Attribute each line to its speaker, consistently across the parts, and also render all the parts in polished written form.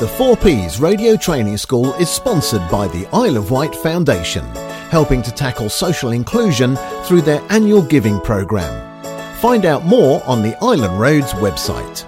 Speaker 1: The 4Ps Radio Training School is sponsored by the Isle of Wight Foundation, helping to tackle social inclusion through their annual giving programme. Find out more on the Island Roads website.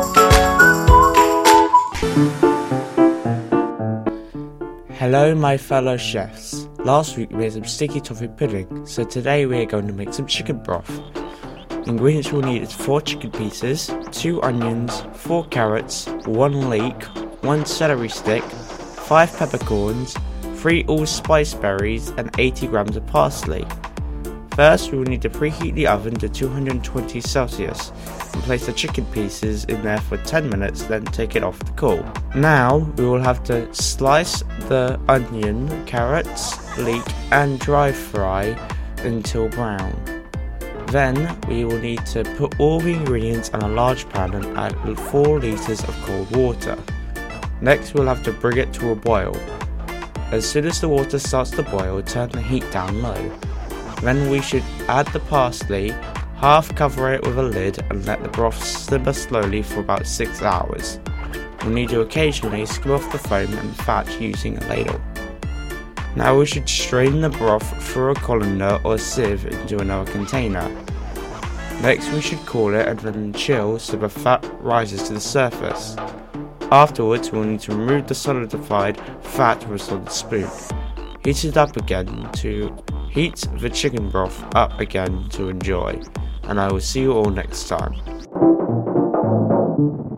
Speaker 2: Hello my fellow chefs. Last week we made some sticky toffee pudding, so today we are going to make some chicken broth. Ingredients we'll need is 4 chicken pieces, 2 onions, 4 carrots, 1 leek, 1 celery stick, 5 peppercorns, 3 allspice berries and 80 grams of parsley. First we will need to preheat the oven to 220 Celsius and place the chicken pieces in there for 10 minutes, then take it off the cool. Now we will have to slice the onion, carrots, leek and dry fry until brown. Then we will need to put all the ingredients in a large pan and add 4 litres of cold water. Next we'll have to bring it to a boil. As soon as the water starts to boil, turn the heat down low. Then we should add the parsley, half cover it with a lid and let the broth simmer slowly for about 6 hours. We'll need to occasionally skim off the foam and fat using a ladle. Now we should strain the broth through a colander or sieve into another container. Next we should cool it and then chill so the fat rises to the surface. Afterwards we'll need to remove the solidified fat with a solid spoon. Heat it up again to heat the chicken broth up again to enjoy, and I will see you all next time.